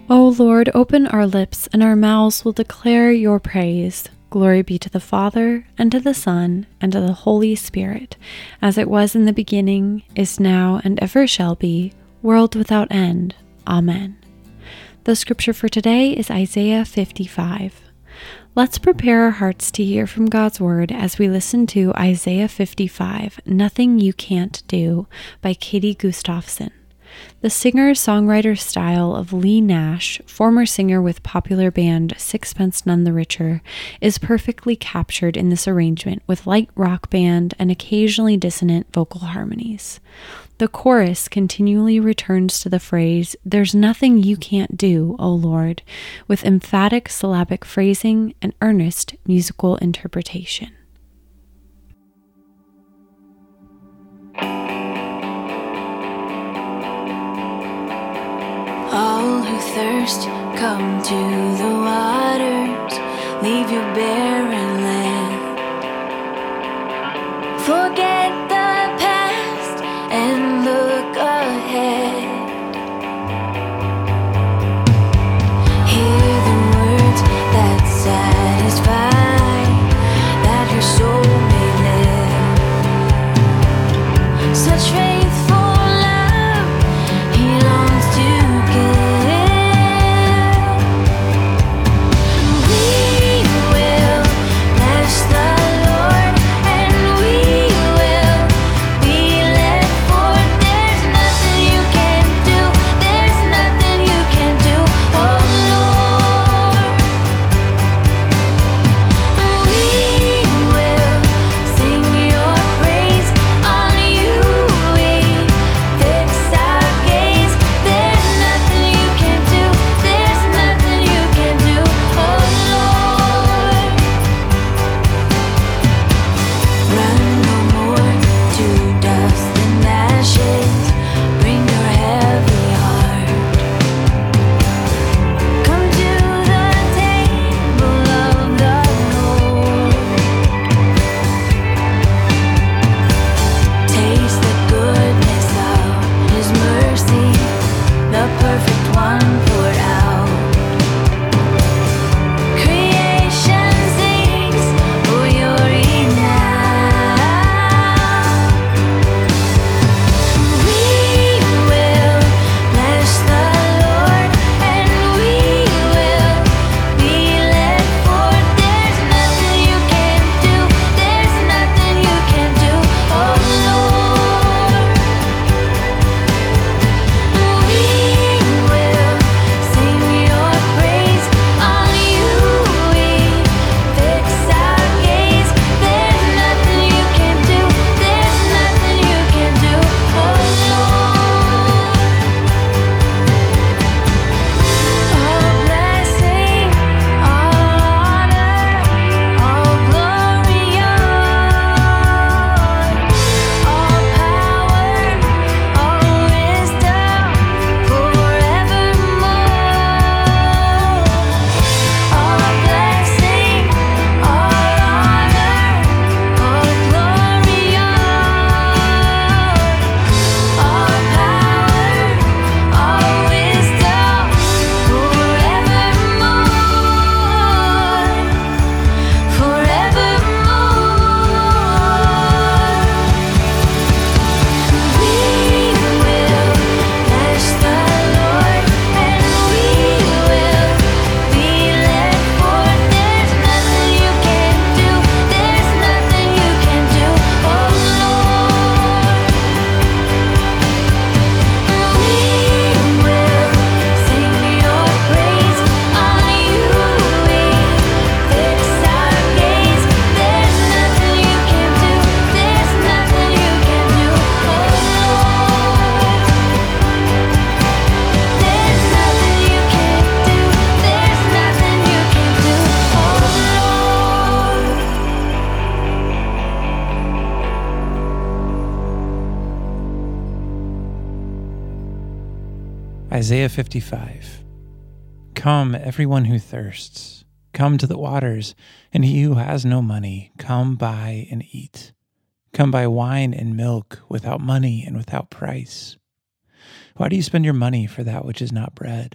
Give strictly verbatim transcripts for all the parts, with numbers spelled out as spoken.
O Lord, open our lips, and our mouths will declare your praise. Glory be to the Father, and to the Son, and to the Holy Spirit, as it was in the beginning, is now, and ever shall be, world without end. Amen. The scripture for today is Isaiah fifty-five. Let's prepare our hearts to hear from God's Word as we listen to Isaiah fifty-five, Nothing You Can't Do, by Katie Gustafson. The singer-songwriter style of Leigh Nash, former singer with popular band Sixpence None the Richer, is perfectly captured in this arrangement with light rock band and occasionally dissonant vocal harmonies. The chorus continually returns to the phrase, "There's nothing you can't do, O Lord," with emphatic syllabic phrasing and earnest musical interpretation. All who thirst, come to the waters, leave your barren land. Forget the past and look ahead. Hear the words that satisfy, that your soul may live. Such faithful love, he longs to Isaiah fifty-five. Come, everyone who thirsts, come to the waters, and he who has no money, come buy and eat. Come buy wine and milk without money and without price. Why do you spend your money for that which is not bread,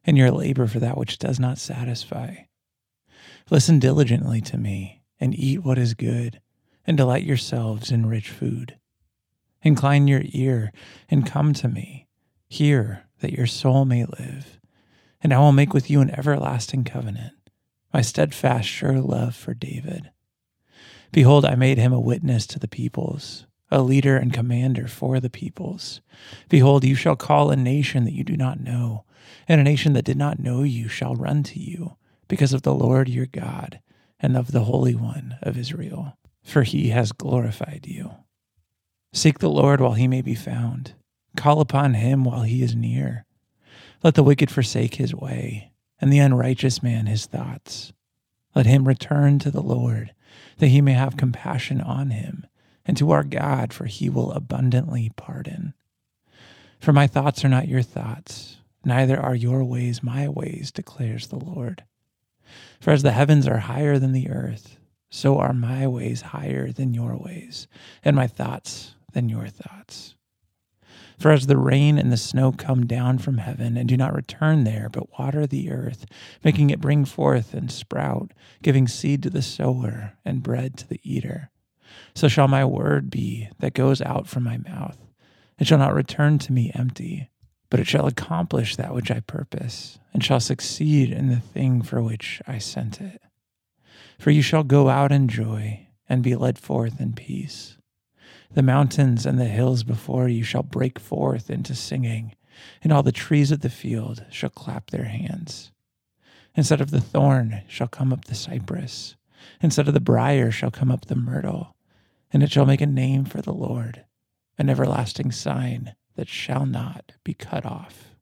and your labor for that which does not satisfy. Listen diligently to me, and eat what is good, and delight yourselves in rich food. Incline your ear, and come to me. Hear, that your soul may live. And I will make with you an everlasting covenant, my steadfast, sure love for David. Behold, I made him a witness to the peoples, a leader and commander for the peoples. Behold, you shall call a nation that you do not know, and a nation that did not know you shall run to you, because of the Lord your God, and of the Holy One of Israel, for he has glorified you. Seek the Lord while he may be found. Call upon him while he is near. Let the wicked forsake his way, and the unrighteous man his thoughts. Let him return to the Lord, that he may have compassion on him, and to our God, for he will abundantly pardon. For my thoughts are not your thoughts, neither are your ways my ways, declares the Lord. For as the heavens are higher than the earth, so are my ways higher than your ways, and my thoughts than your thoughts. For as the rain and the snow come down from heaven and do not return there, but water the earth, making it bring forth and sprout, giving seed to the sower and bread to the eater, so shall my word be that goes out from my mouth. It shall not return to me empty, but it shall accomplish that which I purpose, and shall succeed in the thing for which I sent it. For you shall go out in joy, and be led forth in peace. The mountains and the hills before you shall break forth into singing, and all the trees of the field shall clap their hands. Instead of the thorn shall come up the cypress, instead of the briar shall come up the myrtle, and it shall make a name for the Lord, an everlasting sign that shall not be cut off.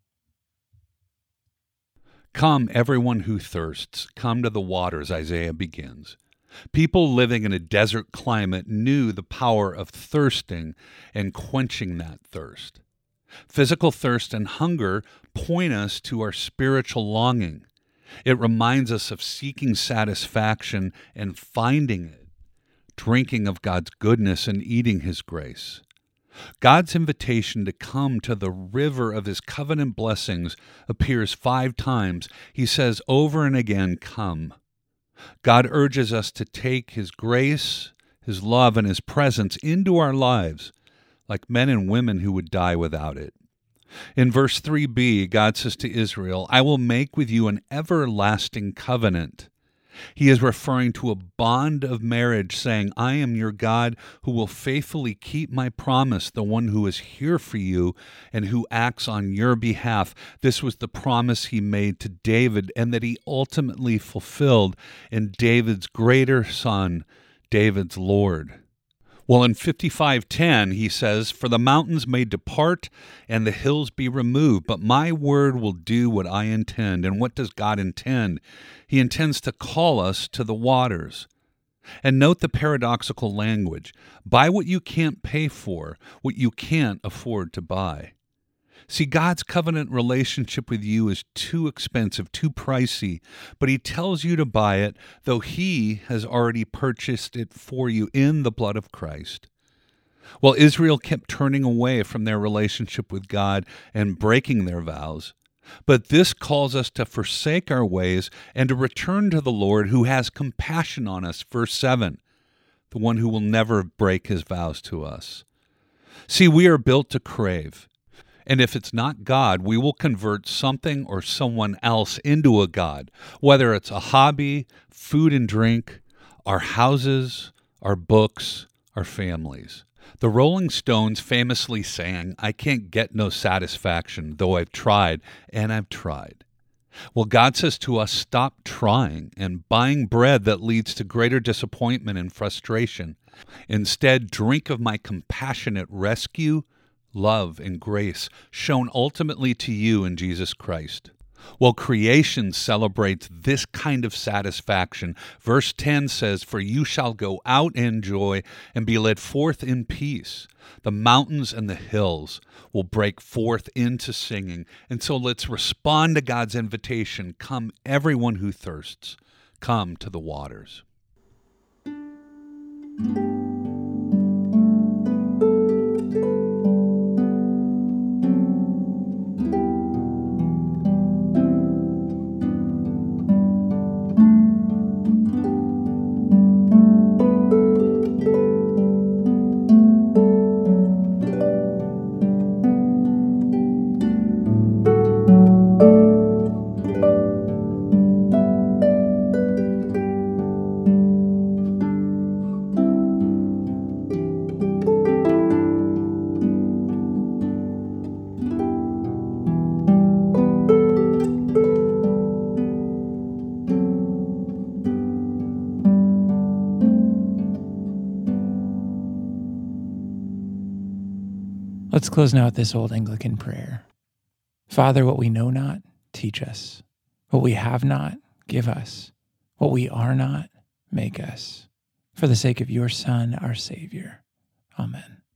Come, everyone who thirsts, come to the waters, Isaiah begins. People living in a desert climate knew the power of thirsting and quenching that thirst. Physical thirst and hunger point us to our spiritual longing. It reminds us of seeking satisfaction and finding it, drinking of God's goodness and eating His grace. God's invitation to come to the river of His covenant blessings appears five times. He says over and again, come. God urges us to take His grace, His love, and His presence into our lives like men and women who would die without it. In verse three b, God says to Israel, I will make with you an everlasting covenant. He is referring to a bond of marriage, saying, I am your God who will faithfully keep my promise, the one who is here for you and who acts on your behalf. This was the promise He made to David and that He ultimately fulfilled in David's greater son, David's Lord. Well, in fifty-five ten, he says, For the mountains may depart and the hills be removed, but my word will do what I intend. And what does God intend? He intends to call us to the waters. And note the paradoxical language. Buy what you can't pay for, what you can't afford to buy. See, God's covenant relationship with you is too expensive, too pricey, but He tells you to buy it, though He has already purchased it for you in the blood of Christ. Well, Israel kept turning away from their relationship with God and breaking their vows, but this calls us to forsake our ways and to return to the Lord who has compassion on us, verse seven, the one who will never break His vows to us. See, we are built to crave. And if it's not God, we will convert something or someone else into a God, whether it's a hobby, food and drink, our houses, our books, our families. The Rolling Stones famously sang, I can't get no satisfaction, though I've tried, and I've tried. Well, God says to us, stop trying and buying bread that leads to greater disappointment and frustration. Instead, drink of my compassionate rescue, love, and grace shown ultimately to you in Jesus Christ. Well, creation celebrates this kind of satisfaction. Verse ten says, For you shall go out in joy and be led forth in peace. The mountains and the hills will break forth into singing. And so let's respond to God's invitation. Come, everyone who thirsts, come to the waters. Let's close now with this old Anglican prayer. Father, what we know not, teach us. What we have not, give us. What we are not, make us. For the sake of your Son, our Savior. Amen.